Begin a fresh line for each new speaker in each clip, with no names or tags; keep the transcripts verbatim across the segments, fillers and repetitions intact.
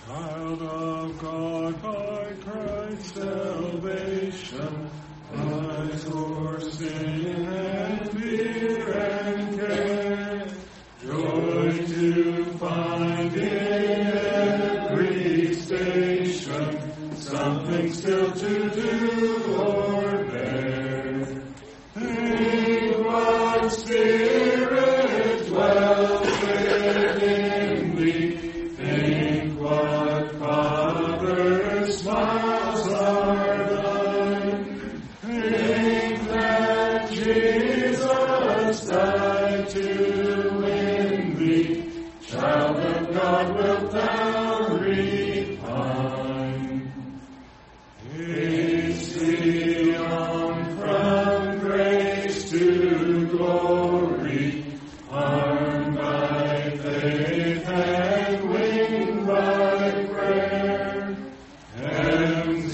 Child of God, by Christ's salvation, eyes o'er sin and fear and care, joy to find in every station, something still to do or bear. Think what Spirit dwells within thee, think what Father's smiles are thine, think that Jesus died to win thee, child of God wilt thou repine. Hasty on from grace to glory, armed by faith and winged by prayer, heaven's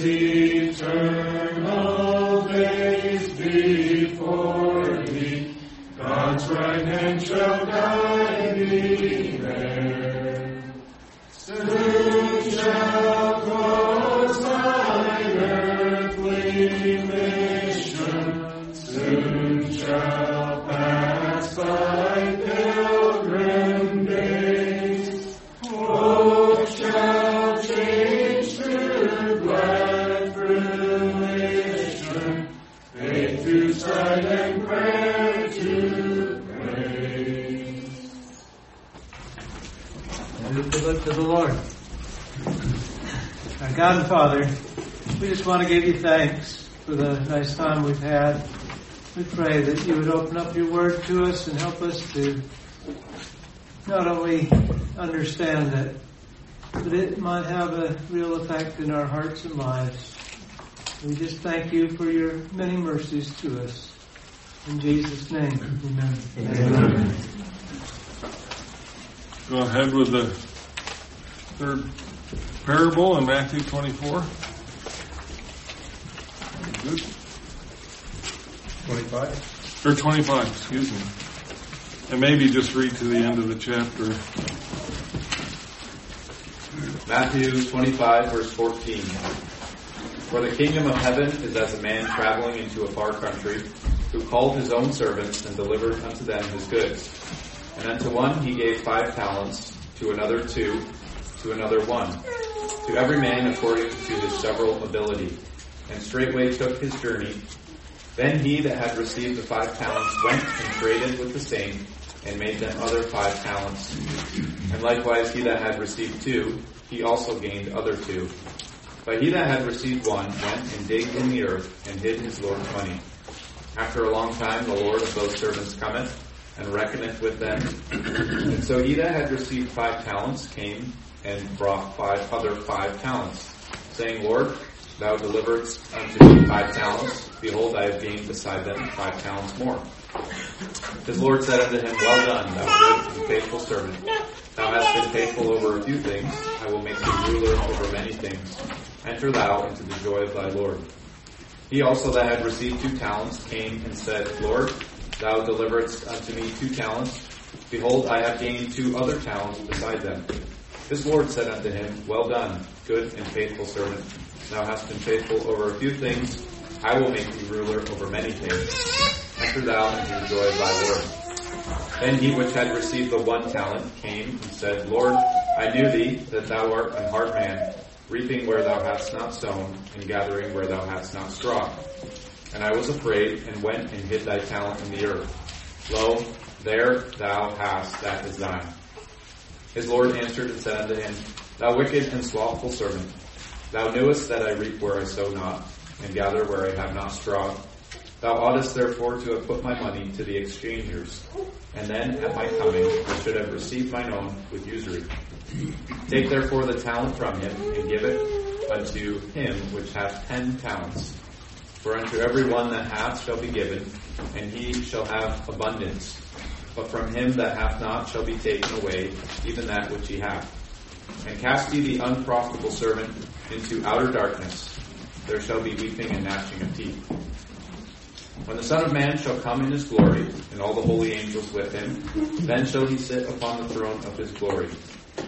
eternal days before thee, God's right hand shall guide thee there. Soon shall close thine earthly mission, soon shall pass thy pilgrim days. Hope shall change to glad fruition, faith to sight and prayer to praise.
And we look to the Lord. Our God and Father, we just want to give you thanks for the nice time we've had. We pray that you would open up your word to us and help us to not only understand it, but it might have a real effect in our hearts and lives. We just thank you for your many mercies to us. In Jesus' name, amen.
Amen. Go ahead with the third parable in Matthew twenty-four. Good.
twenty-five?
Or twenty-five, excuse me. And maybe just read to the end of the chapter.
Matthew twenty-five, verse fourteen. For the kingdom of heaven is as a man traveling into a far country, who called his own servants and delivered unto them his goods. And unto one he gave five talents, to another two, to another one, to every man according to his several ability. And straightway took his journey. Then he that had received the five talents went and traded with the same, and made them other five talents. And likewise he that had received two, he also gained other two. But he that had received one went and digged in the earth, and hid his Lord's money. After a long time the Lord of those servants cometh, and reckoneth with them. And so he that had received five talents came and brought five other five talents, saying, Lord, thou deliveredst unto me five talents. Behold, I have gained beside them five talents more. His Lord said unto him, Well done, thou good and faithful servant. Thou hast been faithful over a few things. I will make thee ruler over many things. Enter thou into the joy of thy Lord. He also that had received two talents came and said, Lord, thou deliveredst unto me two talents. Behold, I have gained two other talents beside them. His Lord said unto him, Well done, good and faithful servant. Thou hast been faithful over a few things. I will make thee ruler over many things. Enter thou into the joy of thy Lord. Then he which had received the one talent came and said, Lord, I knew thee, that thou art an hard man, reaping where thou hast not sown, and gathering where thou hast not strawed. And I was afraid, and went and hid thy talent in the earth. Lo, there thou hast that is thine. His Lord answered and said unto him, Thou wicked and slothful servant, thou knewest that I reap where I sow not, and gather where I have not strawed. Thou oughtest therefore to have put my money to the exchangers, and then at my coming I should have received mine own with usury. Take therefore the talent from him, and give it unto him which hath ten talents. For unto every one that hath shall be given, and he shall have abundance. But from him that hath not shall be taken away even that which he hath. And cast ye the unprofitable servant into outer darkness. There shall be weeping and gnashing of teeth. When the Son of Man shall come in his glory, and all the holy angels with him, then shall he sit upon the throne of his glory.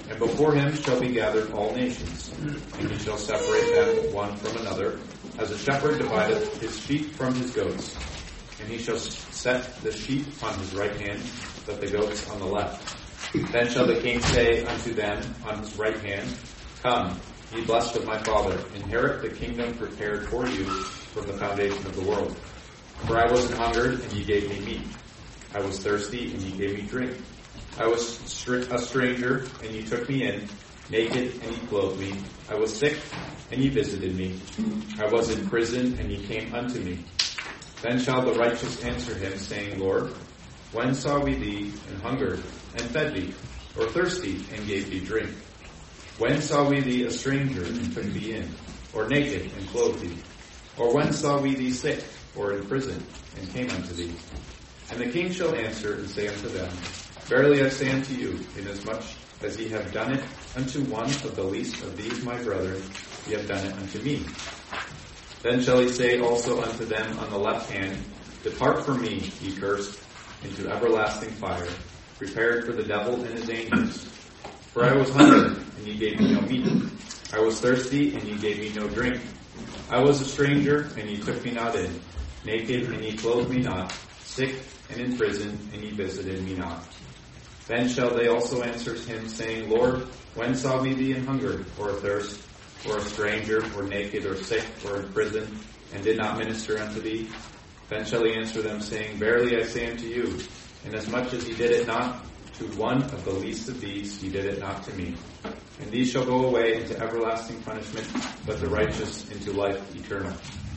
And before him shall be gathered all nations, and he shall separate them one from another, as a shepherd divideth his sheep from his goats. And he shall set the sheep on his right hand, but the goats on the left. Then shall the king say unto them on his right hand, Come, ye blessed of my Father, inherit the kingdom prepared for you from the foundation of the world. For I was an hungered, and ye gave me meat. I was thirsty, and ye gave me drink. I was a stranger, and ye took me in. Naked, and ye clothed me. I was sick, and ye visited me. I was in prison, and ye came unto me. Then shall the righteous answer him, saying, Lord, when saw we thee an hungered, and fed thee, or thirsty, and gave thee drink? When saw we thee a stranger, and took thee in, or naked, and clothed thee? Or when saw we thee sick, or in prison, and came unto thee? And the king shall answer and say unto them, Verily I say unto you, inasmuch as ye have done it unto one of the least of these my brethren, ye have done it unto me. Then shall he say also unto them on the left hand, Depart from me, ye cursed, into everlasting fire, prepared for the devil and his angels. For I was hungry, and ye gave me no meat. I was thirsty, and ye gave me no drink. I was a stranger, and ye took me not in. Naked, and ye clothed me not. Sick, and in prison, and ye visited me not. Then shall they also answer him, saying, Lord, when saw we thee in hunger, or athirst, or a stranger, or naked, or sick, or in prison, and did not minister unto thee? Then shall he answer them, saying, Verily I say unto you, inasmuch as ye did it not to one of the least of these, ye did it not to me. And these shall go away into everlasting punishment, but the righteous into life eternal.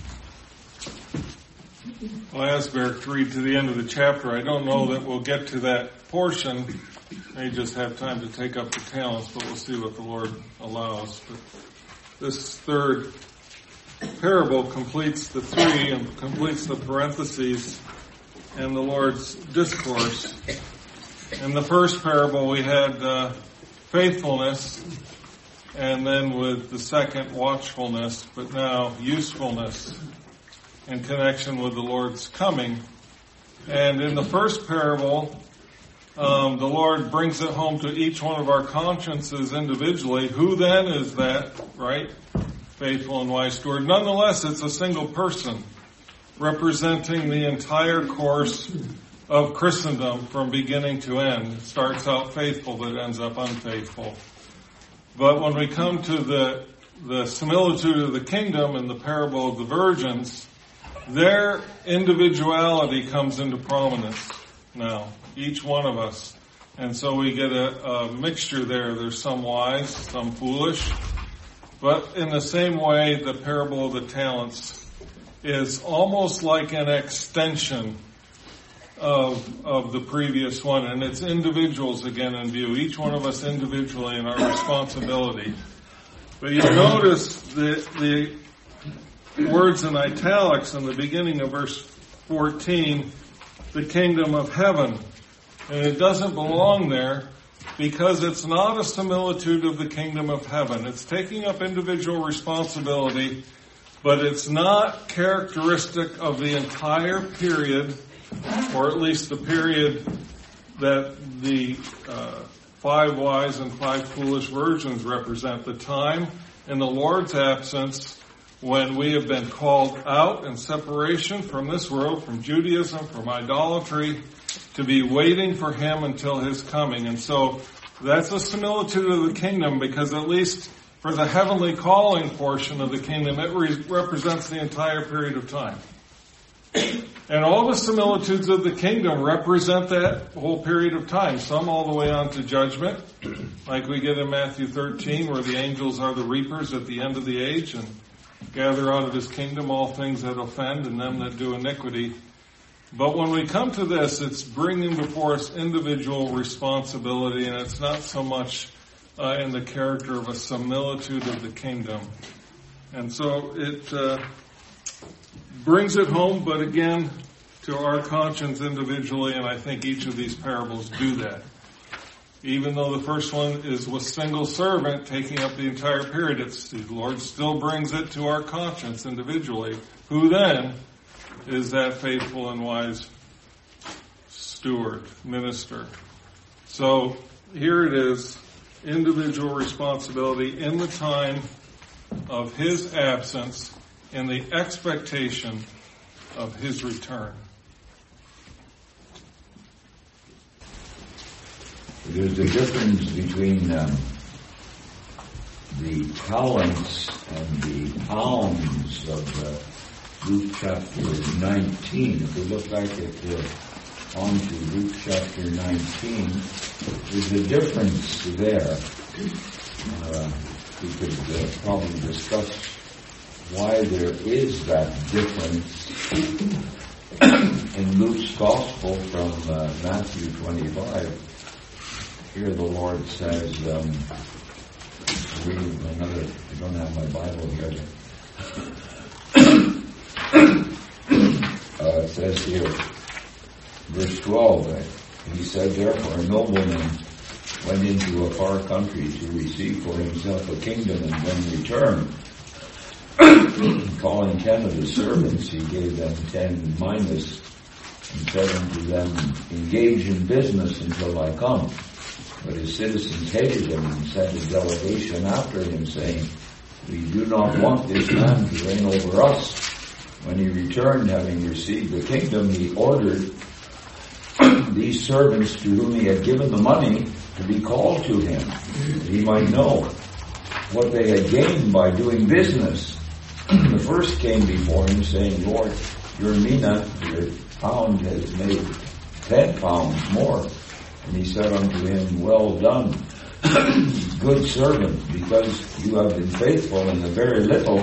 Well, I asked Eric to read to the end of the chapter. I don't know that we'll get to that portion. May just have time to take up the talents, but we'll see what the Lord allows. But this third parable completes the three and completes the parentheses in the Lord's discourse. In the first parable, we had uh, faithfulness, and then with the second, watchfulness, but now usefulness in connection with the Lord's coming. And in the first parable, um, the Lord brings it home to each one of our consciences individually. Who then is that, right? Faithful and wise steward. Nonetheless, it's a single person representing the entire course of Christendom from beginning to end. It starts out faithful, but ends up unfaithful. But when we come to the, the similitude of the kingdom and the parable of the virgins, their individuality comes into prominence now, each one of us. And so we get a, a mixture there. There's some wise, some foolish. But in the same way, the parable of the talents is almost like an extension of, of the previous one. And it's individuals again in view, each one of us individually in our responsibility. But you notice the, the words in italics in the beginning of verse fourteen, the kingdom of heaven. And it doesn't belong there because it's not a similitude of the kingdom of heaven. It's taking up individual responsibility, but it's not characteristic of the entire period, or at least the period that the uh, five wise and five foolish virgins represent, the time in the Lord's absence when we have been called out in separation from this world, from Judaism, from idolatry, to be waiting for Him until His coming. And so that's a similitude of the kingdom, because at least for the heavenly calling portion of the kingdom, it re- represents the entire period of time. And all the similitudes of the kingdom represent that whole period of time, some all the way on to judgment, like we get in Matthew thirteen, where the angels are the reapers at the end of the age, and gather out of His kingdom all things that offend and them that do iniquity. But when we come to this, it's bringing before us individual responsibility, and it's not so much uh, in the character of a similitude of the kingdom. And so it uh, brings it home, but again, to our conscience individually, and I think each of these parables do that. Even though the first one is with single servant taking up the entire period, it's, the Lord still brings it to our conscience individually. Who then is that faithful and wise steward, minister? So here it is. individual responsibility in the time of his absence in the expectation of his return.
There's a difference between um, the talents and the pounds of uh, Luke chapter nineteen. If we look back at uh, on to Luke chapter nineteen, there's a difference there. Uh, we could uh, probably discuss why there is that difference in Luke's gospel from uh, Matthew twenty-five. Here the Lord says, um, read another, I don't have my Bible here. uh, it says here, verse twelve, uh, he said, therefore a nobleman went into a far country to receive for himself a kingdom and then return. Calling ten of his servants, he gave them ten minas and said unto them, engage in business until I come. But his citizens hated him and sent a delegation after him, saying, we do not want this man to reign over us. When he returned, having received the kingdom, he ordered these servants to whom he had given the money to be called to him, that he might know what they had gained by doing business. The first came before him, saying, Lord, your mina, your pound, has made ten pounds more. And he said unto him, well done, good servant, because you have been faithful in the very little,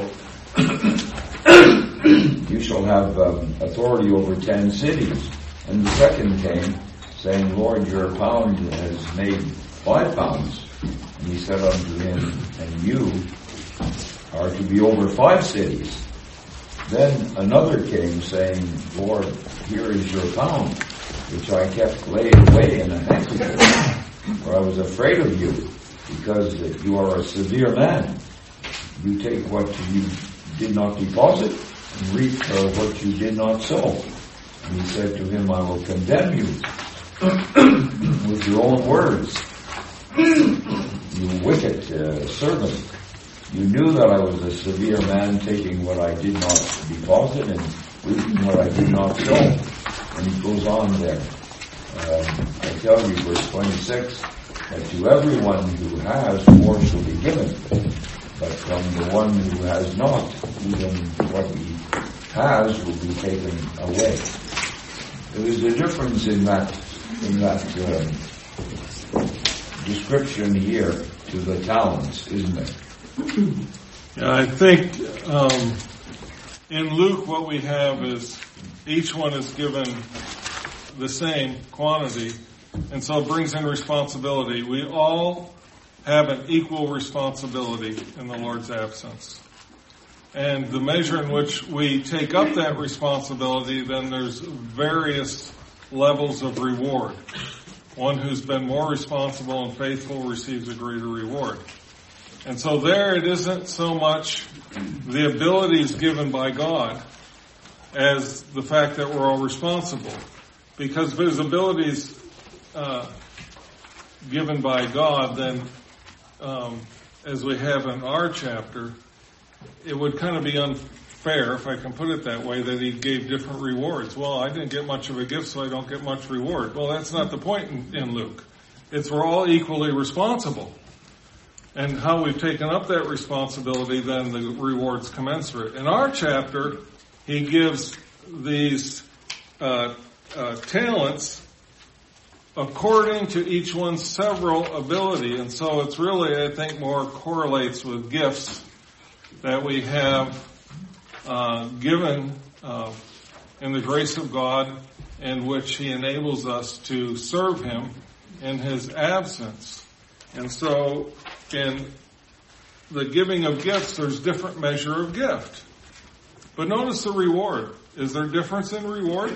you shall have um, authority over ten cities. And the second came, saying, Lord, your pound has made five pounds. And he said unto him, and you are to be over five cities. Then another came, saying, Lord, here is your pound, which I kept laid away in a handkerchief, for I was afraid of you, because you are a severe man. You take what you did not deposit, and reap uh, what you did not sow. And he said to him, I will condemn you with your own words, you wicked uh, servant. You knew that I was a severe man, taking what I did not deposit and reaping what I did not sow. And he goes on there. Um, I tell you, verse twenty-six, that to everyone who has, more shall be given. But from the one who has not, even what he has will be taken away. There is a difference in that, in that uh, description here to the talents, isn't there?
Yeah, I think um, in Luke what we have is each one is given the same quantity, and so it brings in responsibility. We all have an equal responsibility in the Lord's absence. And the measure in which we take up that responsibility, then there's various levels of reward. One who's been more responsible and faithful receives a greater reward. And so there it isn't so much the abilities given by God as the fact that we're all responsible. Because if there's abilities uh, given by God, then um, as we have in our chapter, it would kind of be unfair, if I can put it that way, that he gave different rewards. Well, I didn't get much of a gift, so I don't get much reward. Well, that's not the point in, in Luke. It's we're all equally responsible. And how we've taken up that responsibility, then the reward's commensurate. In our chapter, he gives these uh, uh, talents according to each one's several ability. And so it's really, I think, more correlates with gifts that we have uh, given uh, in the grace of God, in which he enables us to serve him in his absence. And so in the giving of gifts, there's different measure of gift. But notice the reward. Is there difference in reward?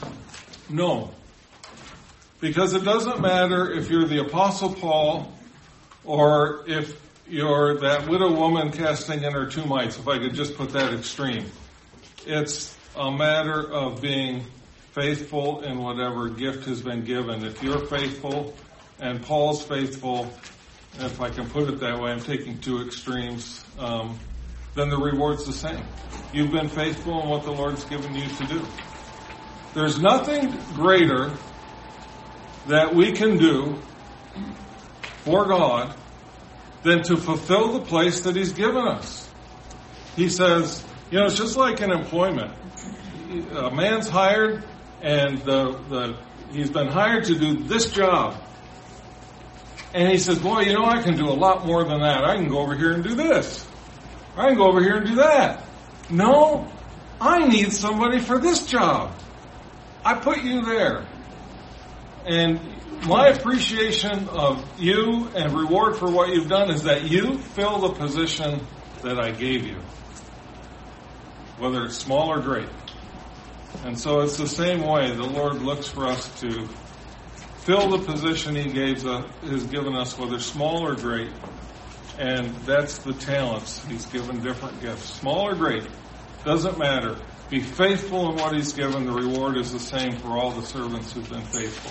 No. Because it doesn't matter if you're the Apostle Paul or if you're that widow woman casting in her two mites, if I could just put that extreme. It's a matter of being faithful in whatever gift has been given. If you're faithful and Paul's faithful if I can put it that way, I'm taking two extremes, um, then the reward's the same. You've been faithful in what the Lord's given you to do. There's nothing greater that we can do for God than to fulfill the place that He's given us. He says, you know, it's just like in employment. A man's hired, and the, the he's been hired to do this job. And he says, boy, you know, I can do a lot more than that. I can go over here and do this. I can go over here and do that. No, I need somebody for this job. I put you there. And my appreciation of you and reward for what you've done is that you fill the position that I gave you, whether it's small or great. And so it's the same way the Lord looks for us to fill the position He gave us, has given us, whether small or great. And that's the talents. He's given different gifts. Small or great, doesn't matter. Be faithful in what He's given. The reward is the same for all the servants who've been faithful.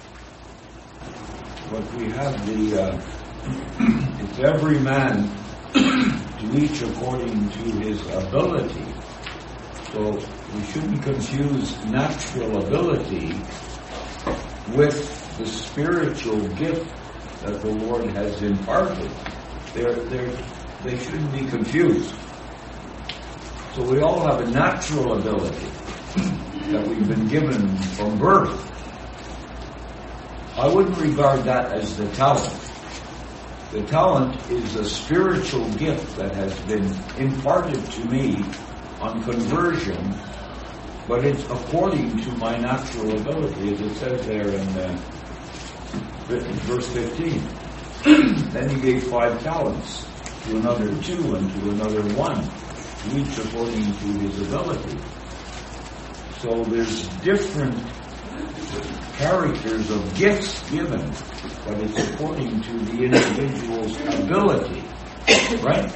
But we have the, uh, it's every man to each according to his ability. So we shouldn't confuse natural ability with the spiritual gift that the Lord has imparted. They're, they're, they shouldn't be confused. So we all have a natural ability that we've been given from birth. I wouldn't regard that as the talent. The talent is a spiritual gift that has been imparted to me on conversion, but it's according to my natural ability, as it says there in, uh, in verse fifteen. Then He gave five talents, to another two, and to another one, to each according to his ability. So there's different characters of gifts given, but it's according to the individual's ability. Right?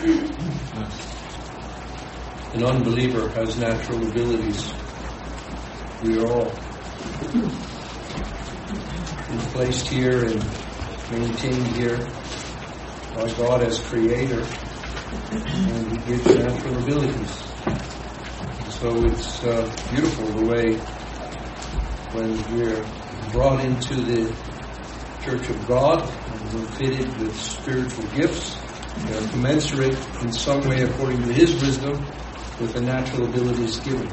An unbeliever has natural abilities. We are all placed here and maintained here by God as Creator, and He gives natural abilities. So it's uh, beautiful the way when we're brought into the Church of God and we're fitted with spiritual gifts, they are commensurate in some way according to His wisdom with the natural abilities given.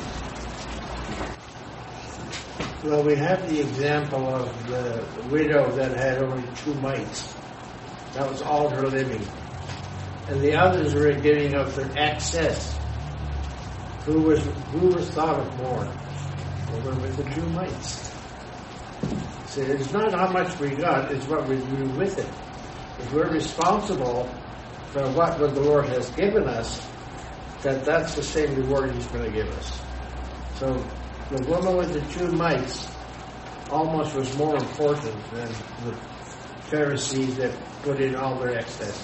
Well, we have the example of the widow that had only two mites. That was all her living. And the others were giving of their excess. Who was who was thought of more? Well, we're with the two mites. See, it's not how much we got, it's what we do with it. If we're responsible for what the Lord has given us, that that's the same reward He's going to give us. So the woman with the two mites almost was more important than the Pharisees that put in all their excess.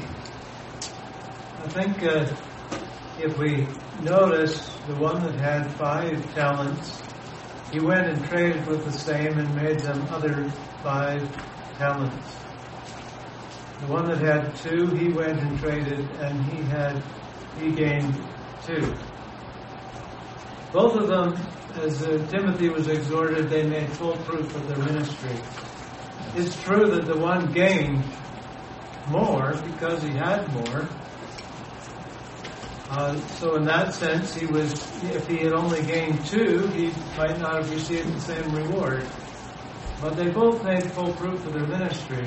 I think uh, if we notice the one that had five talents, he went and traded with the same and made them other five talents. The one that had two, he went and traded, and he had he gained two. Both of them, as uh, Timothy was exhorted, they made full proof of their ministry. It's true that the one gained more because he had more. Uh, so in that sense, he was, if he had only gained two, he might not have received the same reward. But they both made full proof of their ministry.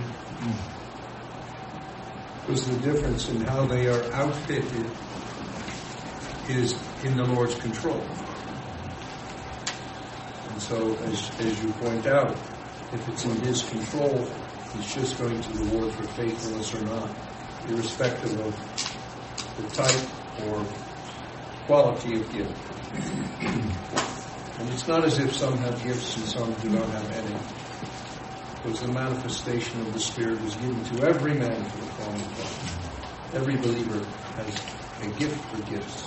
Because the difference in how they are outfitted is in the Lord's control. And so, as, as you point out, if it's in His control, He's just going to reward for faithfulness or not, irrespective of the type or quality of gift. And it's not as if some have gifts and some do not have any. Because the manifestation of the Spirit is given to every man for the calling of God. Every believer has a gift for gifts.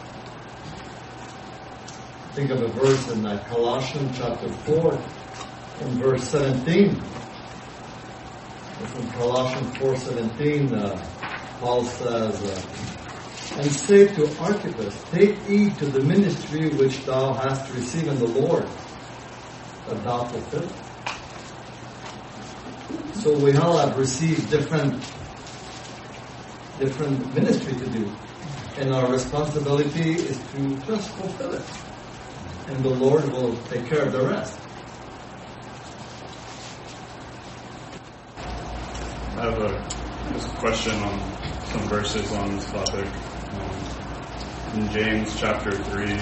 Think of a verse in that Colossians chapter four, in verse seventeen. From Colossians four seventeen, uh, Paul says, uh, and say to Archippus, take heed to the ministry which thou hast received in the Lord, that thou fulfill. So we all have received different, different ministry to do, and our responsibility is to just fulfill it, and the Lord will take care of the rest.
I have a, just a question on some verses on this topic. Um, in James chapter three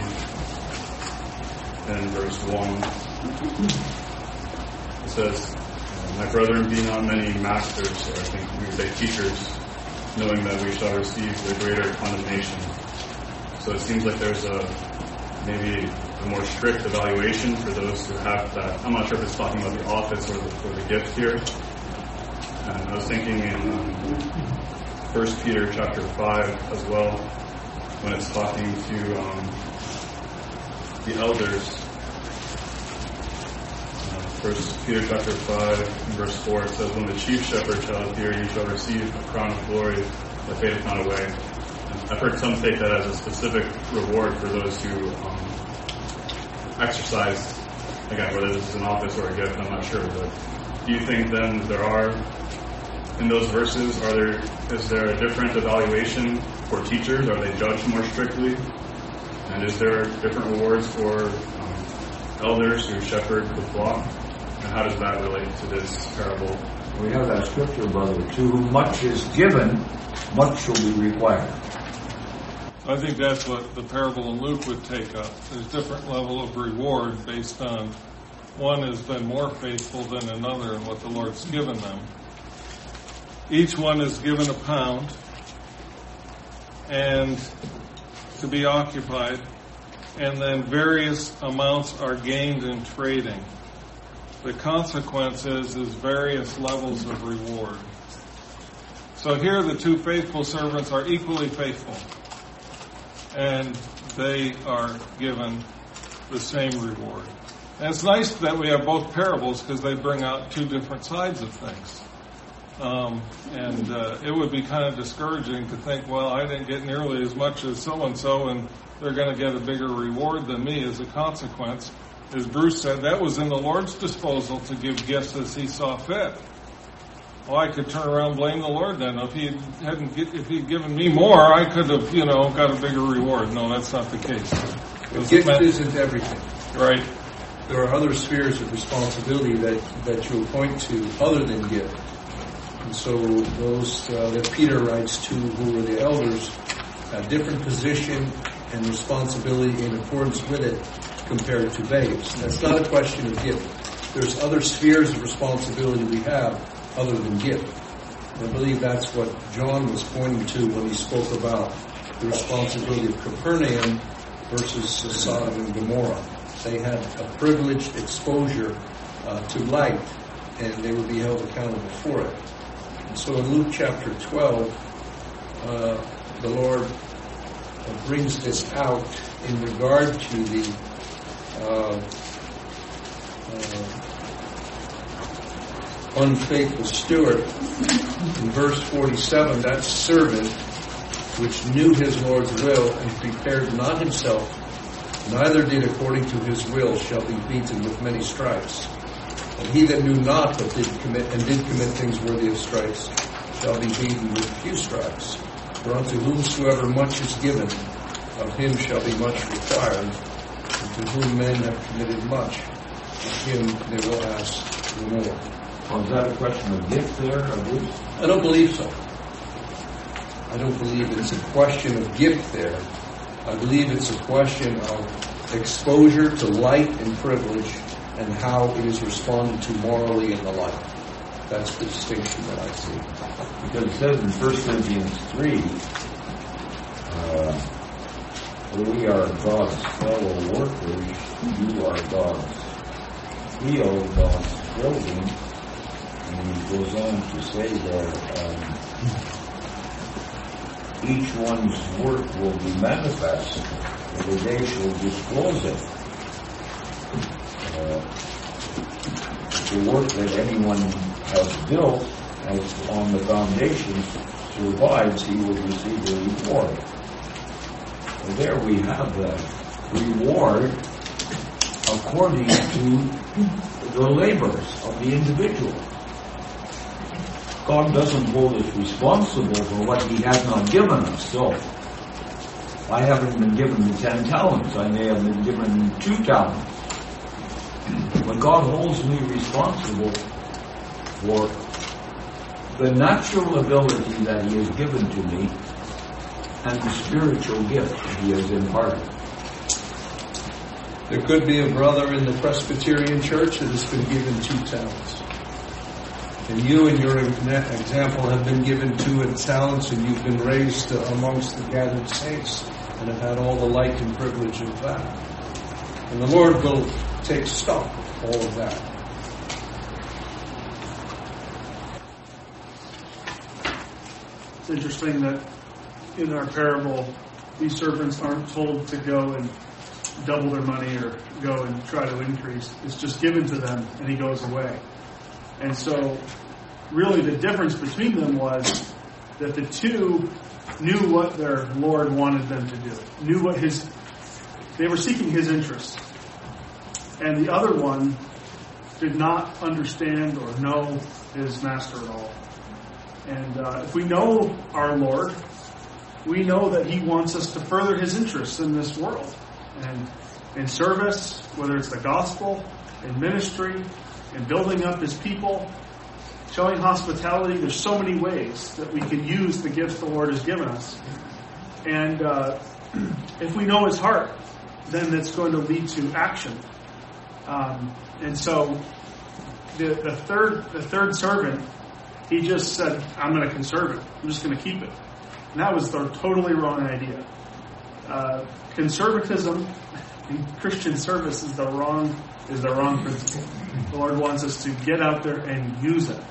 and verse one, it says, my brethren, be not many masters, or I think we would say teachers, knowing that we shall receive the greater condemnation. So it seems like there's a maybe a more strict evaluation for those who have that. I'm not sure if it's talking about the office or the, or the gift here. And I was thinking in um, First Peter chapter five as well, when it's talking to um, the elders. Uh, First Peter chapter five, verse four, it says, when the chief shepherd shall appear, you shall receive a crown of glory that fadeth not away. And I've heard some take that as a specific reward for those who um, exercise, again, whether this is an office or a gift, I'm not sure, but do you think then there are, in those verses, are there is there a different evaluation for teachers? Are they judged more strictly? And is there different rewards for um, elders who shepherd the flock? And how does that relate to this parable?
We have that scripture, brother. To whom much is given, much shall be required.
I think that's what the parable in Luke would take up. There's different level of reward based on one has been more faithful than another in what the Lord's given them. Each one is given a pound and to be occupied, and then various amounts are gained in trading. The consequence is, is various levels of reward. So here the two faithful servants are equally faithful, and they are given the same reward. And it's nice that we have both parables because they bring out two different sides of things. Um, and uh, it would be kind of discouraging to think, well, I didn't get nearly as much as so-and-so, and they're going to get a bigger reward than me as a consequence. As Bruce said, that was in the Lord's disposal to give gifts as He saw fit. Well, I could turn around and blame the Lord then. If He hadn't, if He'd given me more, I could have, you know, got a bigger reward. No, that's not the case.
The gift isn't everything.
Right.
There are other spheres of responsibility that, that you'll point to other than gift. And so those uh, that Peter writes to, who were the elders, a different position and responsibility in accordance with it compared to babes. That's not a question of gift. There's other spheres of responsibility we have other than gift. And I believe that's what John was pointing to when he spoke about the responsibility of Capernaum versus Sodom and Gomorrah. They had a privileged exposure uh, to light, and they would be held accountable for it. And so in Luke chapter twelve, uh, the Lord uh, brings this out in regard to the uh, uh, unfaithful steward. In verse forty-seven, that servant which knew his Lord's will and prepared not himself, neither did according to his will, shall be beaten with many stripes. And he that knew not but did commit and did commit things worthy of stripes shall be beaten with few stripes. For unto whomsoever much is given, of him shall be much required. And to whom men have committed much, of him they will ask the more.
Oh, is that a question of gift there, or Bruce?
I don't believe so. I don't believe it's a question of gift there. I believe it's a question of exposure to light and privilege and how it is responded to morally in the light. That's the distinction that I see.
Because it says in First Corinthians three, uh, we are God's fellow workers, you are God's field, God's building. And he goes on to say that um, each one's work will be manifest, for the day shall disclose it. Uh, the work that anyone has built as on the foundations survives, he will receive a reward. Well, there we have the reward according to the labors of the individual. God doesn't hold us responsible for what he has not given us. So, I haven't been given the ten talents. I may have been given two talents. But God holds me responsible for the natural ability that he has given to me and the spiritual gift that he has imparted.
There could be a brother in the Presbyterian Church that has been given two talents. And you, in your example, have been given two talents, and you've been raised amongst the gathered saints and have had all the light and privilege of that. And the Lord will take stock of all of that.
It's interesting that in our parable, these servants aren't told to go and double their money or go and try to increase. It's just given to them, and he goes away. And so, really the difference between them was that the two knew what their Lord wanted them to do, knew what his, they were seeking his interest. And the other one did not understand or know his master at all. And uh, if we know our Lord, we know that he wants us to further his interests in this world. And in service, whether it's the gospel, in ministry, in building up his people, showing hospitality, there's so many ways that we can use the gifts the Lord has given us. And uh, if we know his heart, then it's going to lead to action. Um, and so the, the third the third servant, he just said, I'm going to conserve it. I'm just going to keep it. And that was the totally wrong idea. Uh, conservatism in Christian service is the wrong is the wrong principle. The Lord wants us to get out there and use it.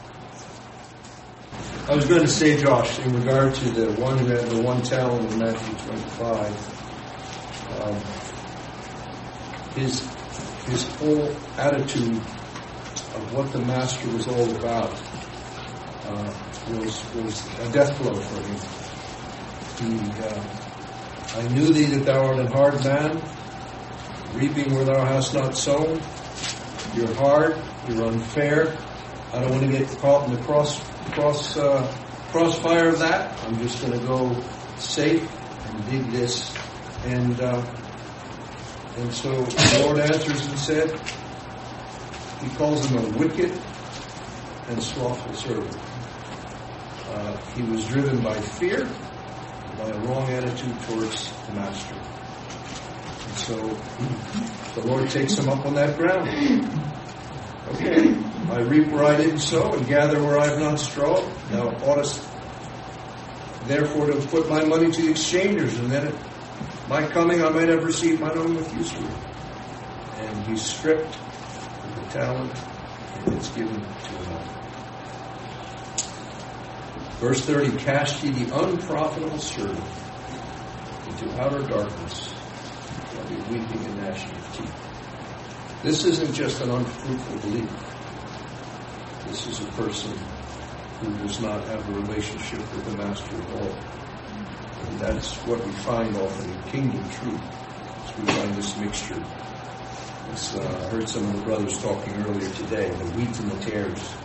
I was going to say, Josh, in regard to the one who had the one talent in Matthew twenty-five, um, his his whole attitude of what the master was all about uh, was was a death blow for him. He, uh, I knew thee that thou art a hard man, reaping where thou hast not sown. You're hard. You're unfair. I don't want to get caught in the cross cross uh, crossfire of that. I'm just going to go safe and dig this. And uh, and so the Lord answers and said, he calls him a wicked and slothful servant. Uh, he was driven by fear, by a wrong attitude towards the master. And so the Lord takes him up on that ground. Okay, I reap where I didn't sow and gather where I have not strawed. Thou oughtest therefore to put my money to the exchangers, and then at my coming I might have received mine own with usury. And he stripped of the talent, and it's given to another. Verse thirty, cast ye the unprofitable servant into outer darkness, there'll be weeping and gnashing of teeth. This isn't just an unfruitful believer. This is a person who does not have a relationship with the Master at all. And that's what we find often in kingdom truth. As we find this mixture. As, uh, I heard some of the brothers talking earlier today, the wheat and the tares.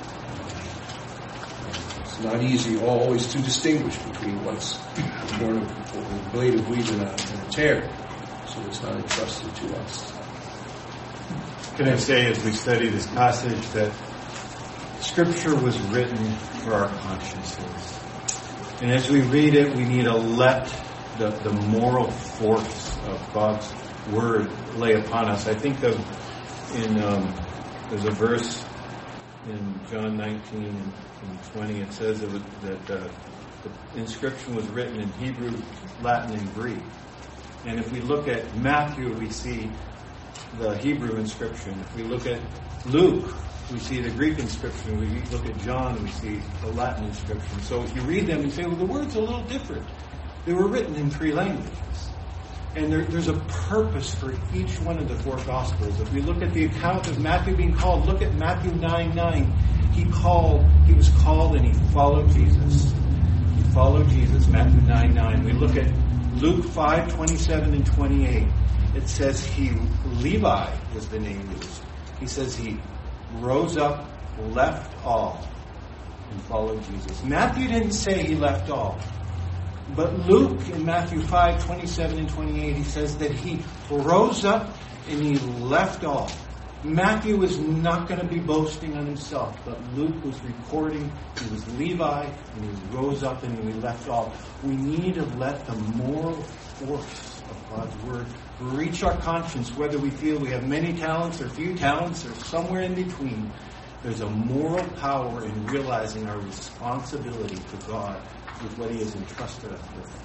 It's not easy always to distinguish between what's born of a blade of wheat and a, and a tare. So it's not entrusted to us.
Can I say, as we study this passage, that Scripture was written for our consciences. And as we read it, we need to let the, the moral force of God's Word lay upon us. I think of, in, um, there's a verse in John nineteen and twenty, it says that, that uh, the inscription was written in Hebrew, Latin, and Greek. And if we look at Matthew, we see the Hebrew inscription. If we look at Luke, we see the Greek inscription. We look at John, we see the Latin inscription. So if you read them, you say, well, the word's a little different. They were written in three languages. And there, there's a purpose for each one of the four Gospels. If we look at the account of Matthew being called, look at Matthew nine nine. he called, he was called and he followed Jesus. He followed Jesus, Matthew nine nine. We look at Luke five twenty-seven and twenty-eight. It says he, Levi is the name used. He says he rose up, left all, and followed Jesus. Matthew didn't say he left all. But Luke in Matthew five twenty-seven and twenty-eight, he says that he rose up and he left all. Matthew was not going to be boasting on himself, but Luke was recording. He was Levi, and he rose up and he left all. We need to let the moral force of God's Word reach our conscience, whether we feel we have many talents or few talents or somewhere in between. There's a moral power in realizing our responsibility to God with what He has entrusted us with.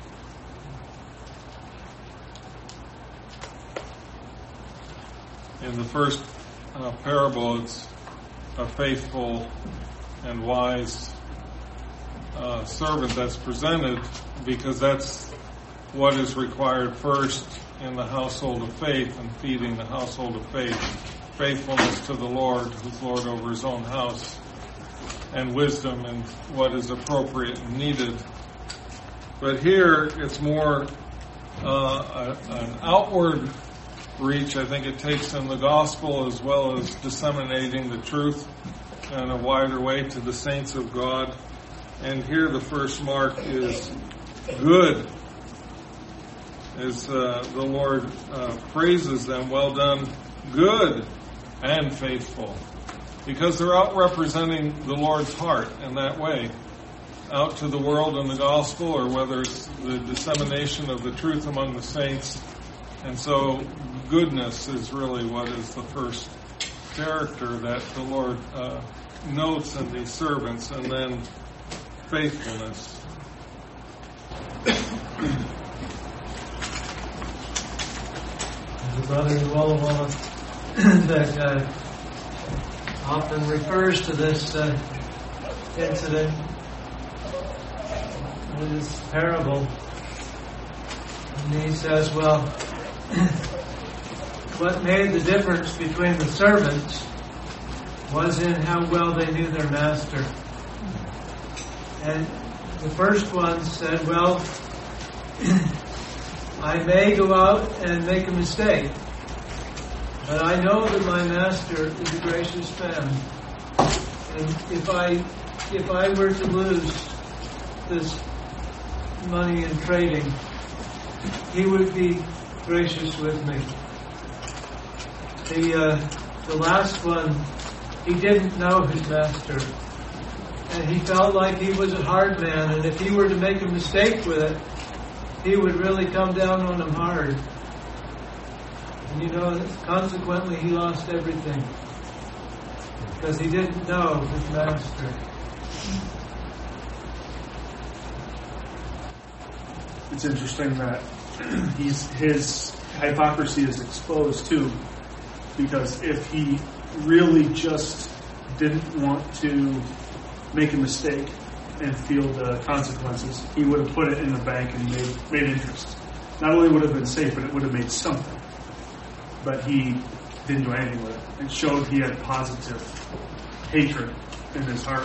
In the first uh, parable, it's a faithful and wise uh, servant that's presented, because that's what is required first in the household of faith and feeding the household of faith. Faithfulness to the Lord, who's Lord over his own house, and wisdom and what is appropriate and needed. But here it's more uh, a, an outward reach. I think it takes in the gospel as well as disseminating the truth in a wider way to the saints of God. And here the first mark is good. As uh, the Lord uh, praises them, well done, good and faithful. Because they're out representing the Lord's heart in that way, out to the world in the gospel, or whether it's the dissemination of the truth among the saints. And so goodness is really what is the first character that the Lord uh, notes in these servants, and then faithfulness.
The brother Walla that uh, often refers to this uh, incident in this parable. And he says, well, what made the difference between the servants was in how well they knew their master. And the first one said, well, I may go out and make a mistake, but I know that my master is a gracious man. And if I if I were to lose this money in trading, he would be gracious with me. The uh, the last one, he didn't know his master, and he felt like he was a hard man, and if he were to make a mistake with it, he would really come down on him hard. And you know, consequently, he lost everything because he didn't know his master.
It's interesting that he's his hypocrisy is exposed too, because if he really just didn't want to make a mistake and feel the consequences, he would have put it in the bank and made made interest. Not only would it have been safe, but it would have made something. But he didn't do anything with it. It showed he had positive hatred in his heart.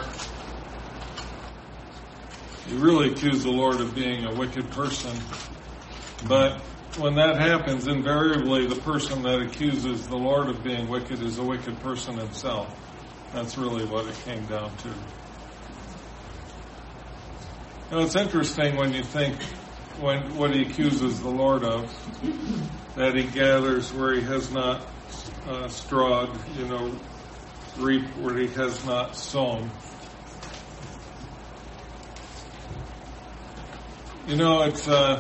You really accuse the Lord of being a wicked person, but when that happens, invariably the person that accuses the Lord of being wicked is a wicked person himself. That's really what it came down to. You know, it's interesting when you think when what he accuses the Lord of, that he gathers where he has not uh, strawed, you know, reap where he has not sown. You know, it's. Uh,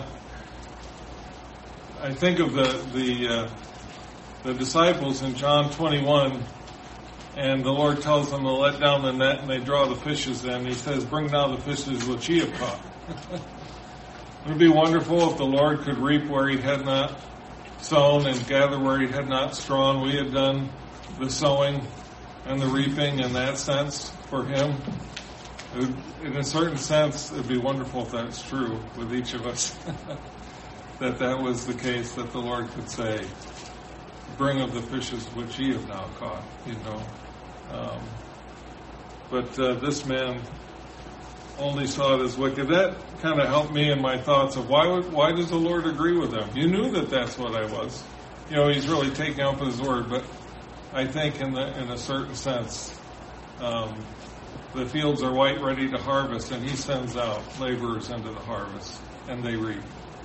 I think of the the uh, the disciples in John twenty-one, and the Lord tells them to let down the net, and they draw the fishes in. He says, "Bring down the fishes which ye have caught." It would be wonderful if the Lord could reap where he had not sown and gather where he had not strawn. We had done the sowing and the reaping in that sense for him. It would, in a certain sense, it would be wonderful if that's true with each of us. That that was the case, that the Lord could say, bring of the fishes which ye have now caught, you know. Um, but uh, this man only saw it as wicked. That kind of helped me in my thoughts of why would, why does the Lord agree with him? You knew that that's what I was. You know, he's really taking up his word, but I think in the in a certain sense, um, the fields are white, ready to harvest, and he sends out laborers into the harvest, and they reap.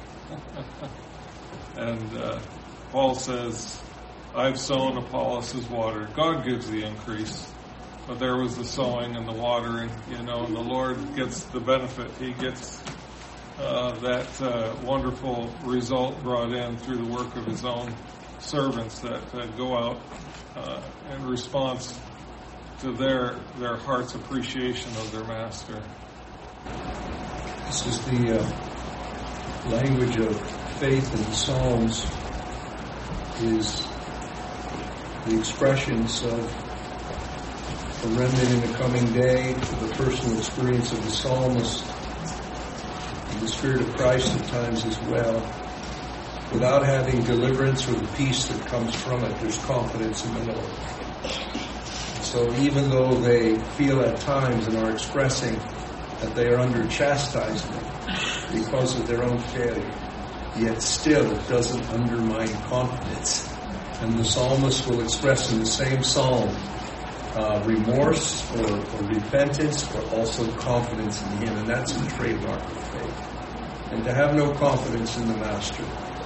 and uh, Paul says, I've sown, Apollos has watered. God gives the increase. But there was the sowing and the watering, you know, and the Lord gets the benefit. He gets uh, that uh, wonderful result brought in through the work of his own servants that uh, go out uh, in response to their their heart's appreciation of their master.
This is the uh, language of faith in the Psalms, is the expressions of a remnant in the coming day, the personal experience of the psalmist, and the Spirit of Christ at times as well. Without having deliverance or the peace that comes from it, there's confidence in the Lord. So even though they feel at times and are expressing that they are under chastisement because of their own failure, yet still it doesn't undermine confidence. And the psalmist will express in the same psalm uh, remorse or, or repentance, but also confidence in him. And that's a trademark of faith. And to have no confidence in the Master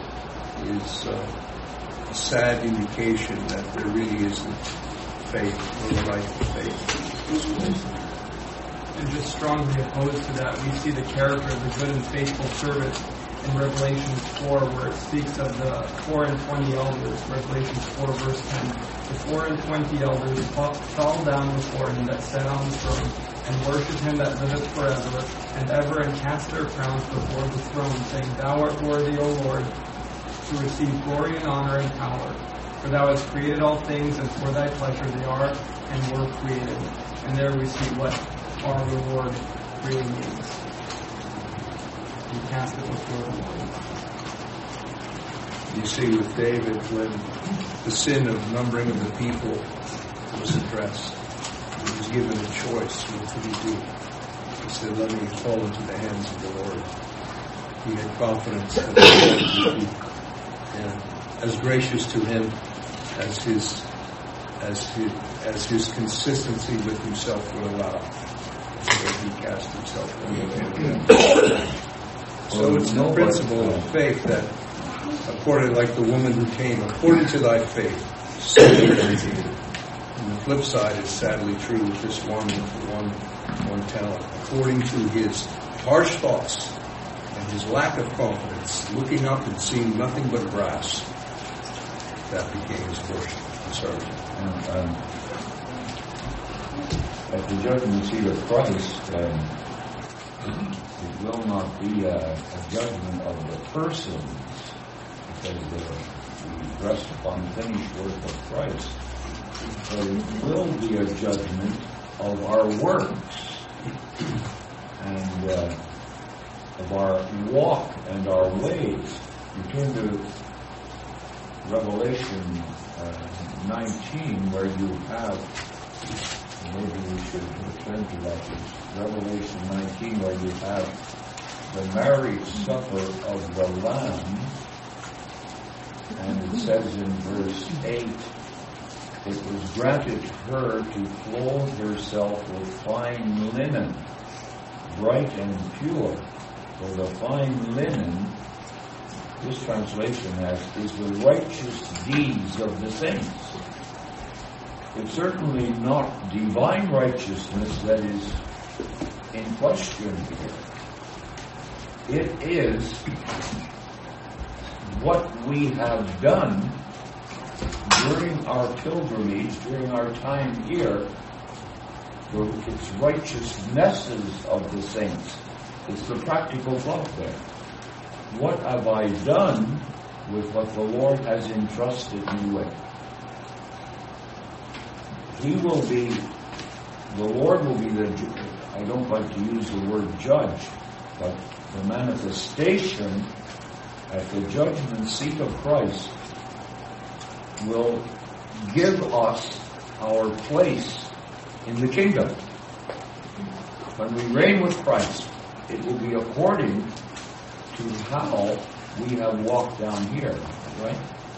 is uh, a sad indication that there really isn't faith or the life of faith.
And just strongly opposed to that, we see the character of the good and faithful servant in Revelation four, where it speaks of the four and twenty elders. Revelation four, verse ten. The four and twenty elders fall down before him that sat on the throne, and worship him that liveth forever and ever, and cast their crowns before the throne, saying, Thou art worthy, O Lord, to receive glory and honor and power. For thou hast created all things, and for thy pleasure they are and were created. And there we see what our reward really means. You cast it before the Lord.
You see with David, when the sin of numbering of the people was addressed, he was given a choice. What did he do? He said, let me fall into the hands of the Lord. He had confidence that the Lord would be and as gracious to him as his as his as his consistency with himself would allow. So he cast himself into the hands. So it's the principle of faith that, according like the woman who came, according to thy faith, so be it unto you. And the flip side is sadly true with this one one one talent. According to his harsh thoughts and his lack of confidence, looking up and seeing nothing but grass, that became his portion. I'm sorry.
And, um, at the judgment seat of Christ, um, it will not be a, a judgment of the persons, because we rest upon the finished work of Christ. But it will be a judgment of our works and uh, of our walk and our ways. You turn to Revelation uh, nineteen, where you have, maybe we should return to that, it's Revelation nineteen, where you have the marriage supper of the Lamb, and it says in verse eight, it was granted her to clothe herself with fine linen, bright and pure. For the fine linen, this translation has, is the righteous deeds of the saints. It's certainly not divine righteousness that is in question here. It is what we have done during our pilgrimage, during our time here. It's righteousnesses of the saints. It's the practical thought there. What have I done with what the Lord has entrusted me with? He will be, the Lord will be the, I don't like to use the word judge, but the manifestation at the judgment seat of Christ will give us our place in the kingdom. when we reign with Christ, it will be according to how we have walked down here, right?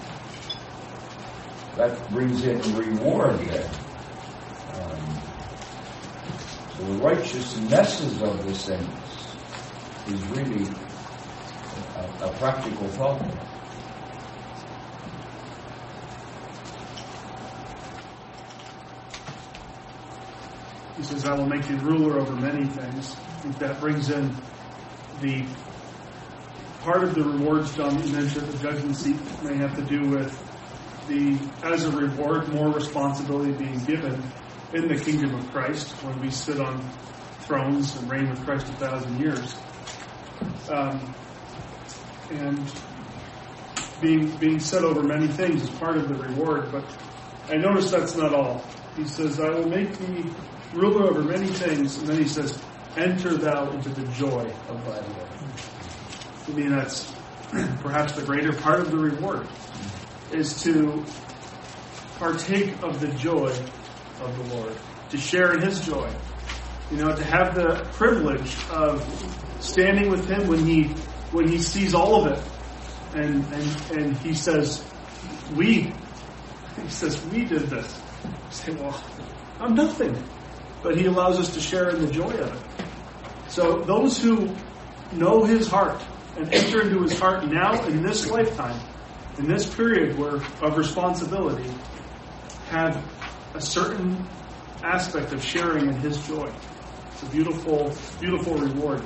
That brings in reward there. Um, so the righteousnesses of the saints is really a, a practical thought.
He says, I will make you ruler over many things. I think that brings in the part of the rewards, John, that you mentioned, the judgment seat may have to do with the, as a reward, more responsibility being given in the kingdom of Christ when we sit on thrones and reign with Christ a thousand years. Um, and being being set over many things is part of the reward, but I notice that's not all. He says, I will make thee ruler over many things, and then he says, enter thou into the joy of thy Lord. I mean, that's perhaps the greater part of the reward, is to partake of the joy of the Lord, to share in his joy. You know, to have the privilege of standing with him when he when he sees all of it. And and, and he says, we. He says, we did this. You say, well, I'm nothing. But he allows us to share in the joy of it. So those who know his heart and enter into his heart now in this lifetime, in this period where of responsibility, have a certain aspect of sharing in his joy. It's a beautiful, beautiful reward.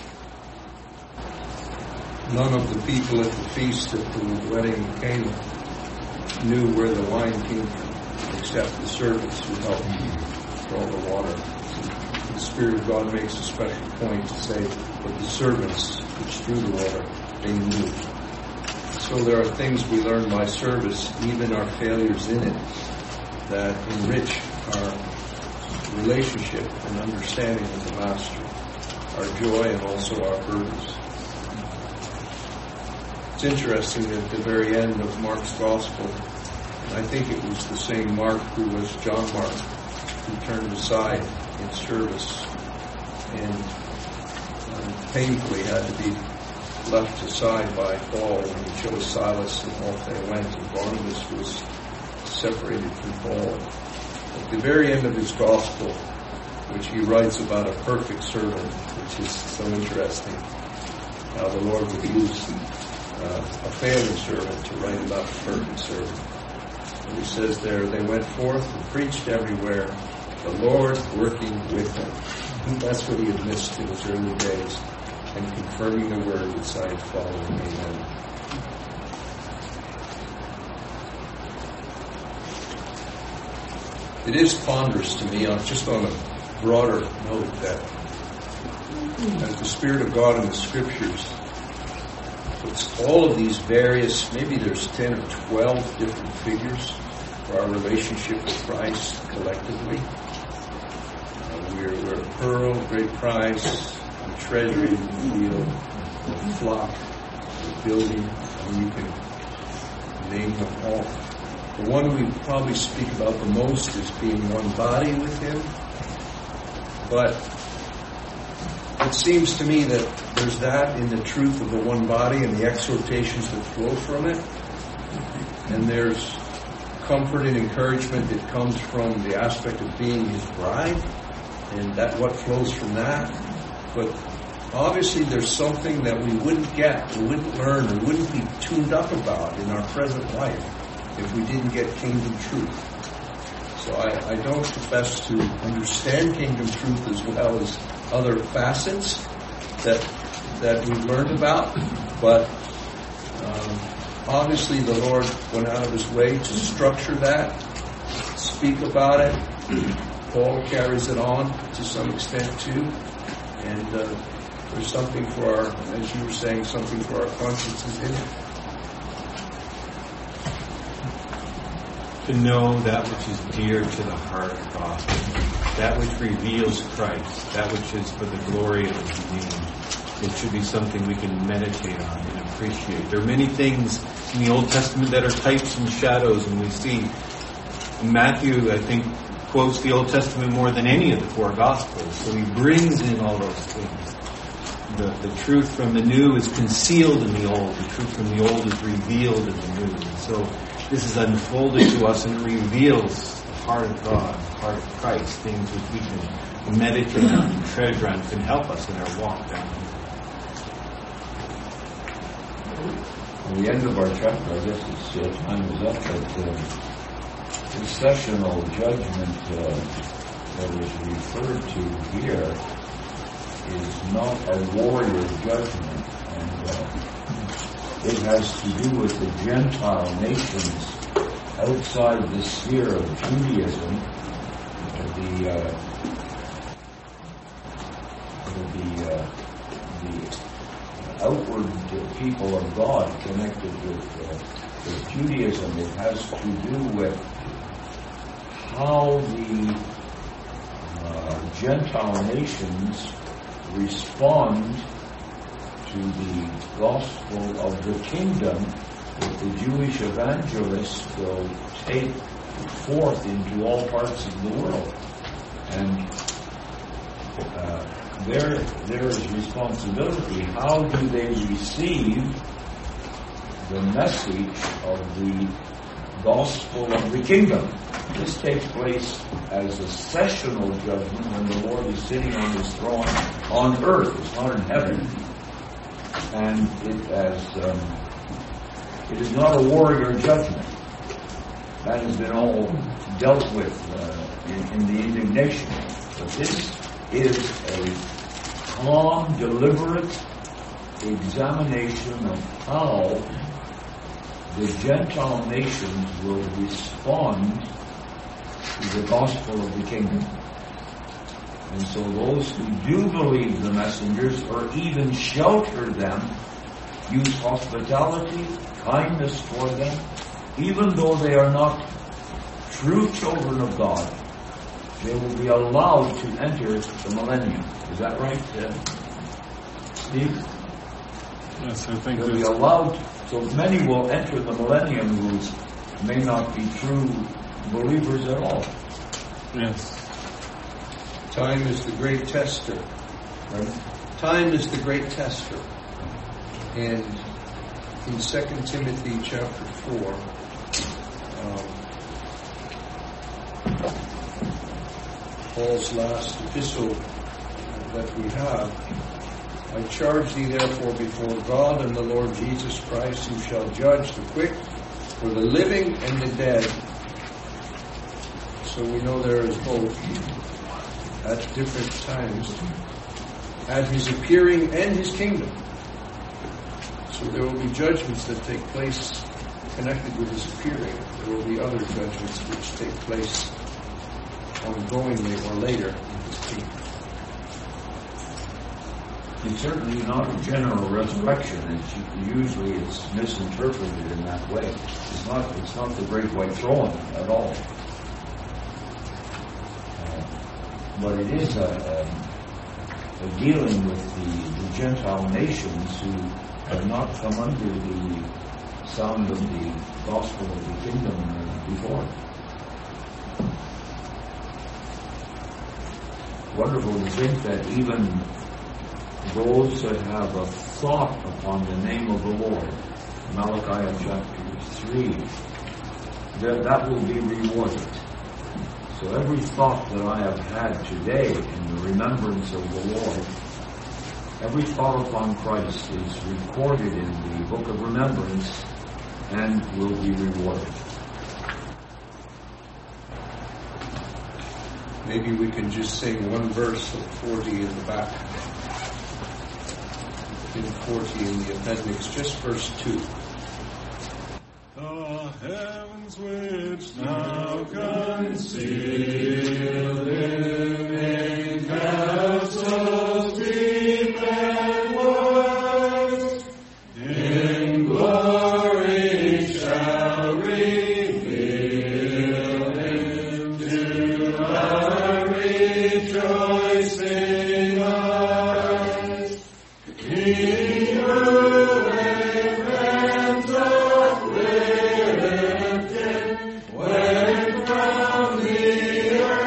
None of the people at the feast at the wedding of Cana knew where the wine came from, except the servants who helped draw the water. The Spirit of God makes a special point to say that the servants which drew the water, they knew. So there are things we learn by service, even our failures in it, that enrich our relationship and understanding of the Master, our joy and also our burdens. It's interesting that at the very end of Mark's Gospel, and I think it was the same Mark who was John Mark, who turned aside in service and um, painfully had to be left aside by Paul when he chose Silas and off they went, and Barnabas was separated from Paul. At the very end of his Gospel, which he writes about a perfect servant, which is so interesting, how the Lord would use uh, a failing servant to write about a perfect servant. And he says there, they went forth and preached everywhere, the Lord working with them. That's what he had missed in his early days, and confirming the word with signs following. Amen. It is ponderous to me, on just on a broader note, that as the Spirit of God in the Scriptures puts all of these various, maybe there's ten or twelve different figures for our relationship with Christ collectively. Uh, we're, we're a pearl, great price, a treasure in the field, a flock, a building, and you can name them all. The one we probably speak about the most is being one body with him. But it seems to me that there's that in the truth of the one body and the exhortations that flow from it. And there's comfort and encouragement that comes from the aspect of being his bride, and that what flows from that. But obviously there's something that we wouldn't get, we wouldn't learn, we wouldn't be tuned up about in our present life if we didn't get kingdom truth. So I, I don't profess to understand kingdom truth as well as other facets that that we've learned about, but um, obviously the Lord went out of his way to structure that, speak about it. Paul carries it on to some extent too, and uh, there's something for our, as you were saying, something for our consciences in it.
To know that which is dear to the heart of God, that which reveals Christ, that which is for the glory of his name. It should be something we can meditate on and appreciate. There are many things in the Old Testament that are types and shadows, and we see in Matthew, I think quotes the Old Testament more than any of the four Gospels. So he brings in all those things. The, the truth from the new is concealed in the old. The truth from the old is revealed in the new. And so this is unfolded to us and it reveals the heart of God, the heart of Christ, things which we can meditate on and treasure on, can help us in our walk down here.
At the end of our chapter, I guess it's uh, time is up, but uh, successional judgment uh, that is referred to here is not a warrior judgment, and uh, it has to do with the Gentile nations outside the sphere of Judaism, the uh, the, uh, the outward people of God connected with, uh, with Judaism. It has to do with how the uh, Gentile nations respond to the gospel of the kingdom that the Jewish evangelists will take forth into all parts of the world. And uh, there, there is responsibility. How do they receive the message of the gospel of the kingdom? This takes place as a sessional judgment when the Lord is sitting on his throne on earth. It's not in heaven. And it as um, it is not a warrior judgment. That has been all dealt with uh, in, in the indignation. But this is a calm, deliberate examination of how the Gentile nations will respond to the gospel of the kingdom. And so those who do believe the messengers, or even shelter them, use hospitality, kindness toward them, even though they are not true children of God, they will be allowed to enter the millennium. Is that right, uh, Steve?
Yes, I think
they'll be allowed. So many will enter the millennium who may not be true believers at all.
Yes.
Time is the great tester.
Right?
Time is the great tester. And in Second Timothy chapter four, um, Paul's last epistle that we have, I charge thee therefore before God and the Lord Jesus Christ, who shall judge the quick for the living and the dead. So we know there is both at different times, at his appearing and his kingdom. So there will be judgments that take place connected with his appearing. There will be other judgments which take place ongoingly or later in his kingdom.
It's certainly not a general resurrection. It's usually it's misinterpreted in that way. It's not. It's not the great white throne at all. Uh, but it is a, a, a dealing with the, the Gentile nations who have not come under the sound of the gospel of the kingdom before. Wonderful to think that even those that have a thought upon the name of the Lord, Malachi chapter three, that, that will be rewarded. So every thought that I have had today in the remembrance of the Lord, every thought upon Christ is recorded in the book of remembrance and will be rewarded.
Maybe we can just sing one verse of forty in the back. In forty in the appendix, just verse two.
The heavens which now conceal living castles deep and wide, in glory shall reveal into our rejoicing eyes. He who with hands uplifted went from the earth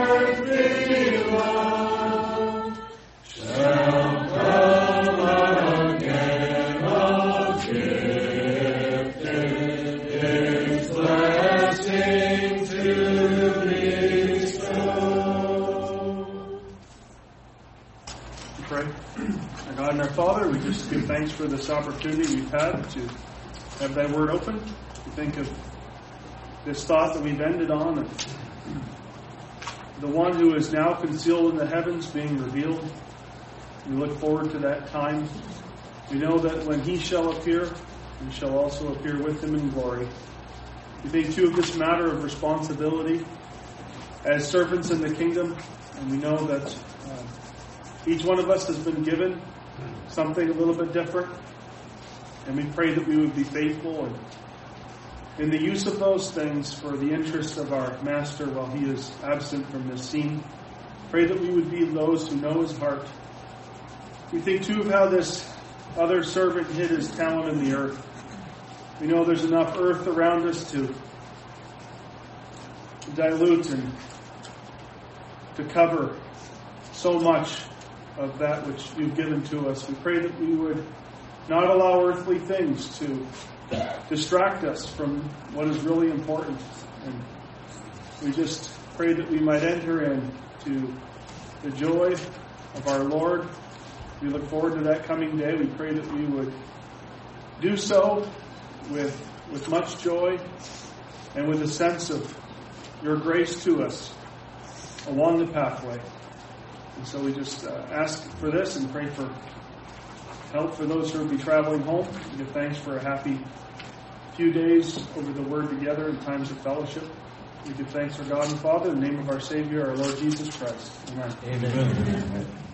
just give thanks for this opportunity we've had to have thy word open. We think of this thought that we've ended on, and the one who is now concealed in the heavens being revealed. We look forward to that time. We know that when he shall appear, we shall also appear with him in glory. We think too of this matter of responsibility as servants in the kingdom, and we know that uh, each one of us has been given something a little bit different, and we pray that we would be faithful and in the use of those things for the interest of our Master while he is absent from this scene. Pray that we would be those who know his heart. We think too of how this other servant hid his talent in the earth. We know there's enough earth around us to dilute and to cover so much of that which you've given to us. We pray that we would not allow earthly things to distract us from what is really important. And we just pray that we might enter into the joy of our Lord. We look forward to that coming day. We pray that we would do so with, with much joy and with a sense of your grace to us along the pathway. And so we just uh, ask for this and pray for help for those who will be traveling home. We give thanks for a happy few days over the Word together in times of fellowship. We give thanks for God and Father in the name of our Savior, our Lord Jesus Christ. Amen.
Amen. Amen.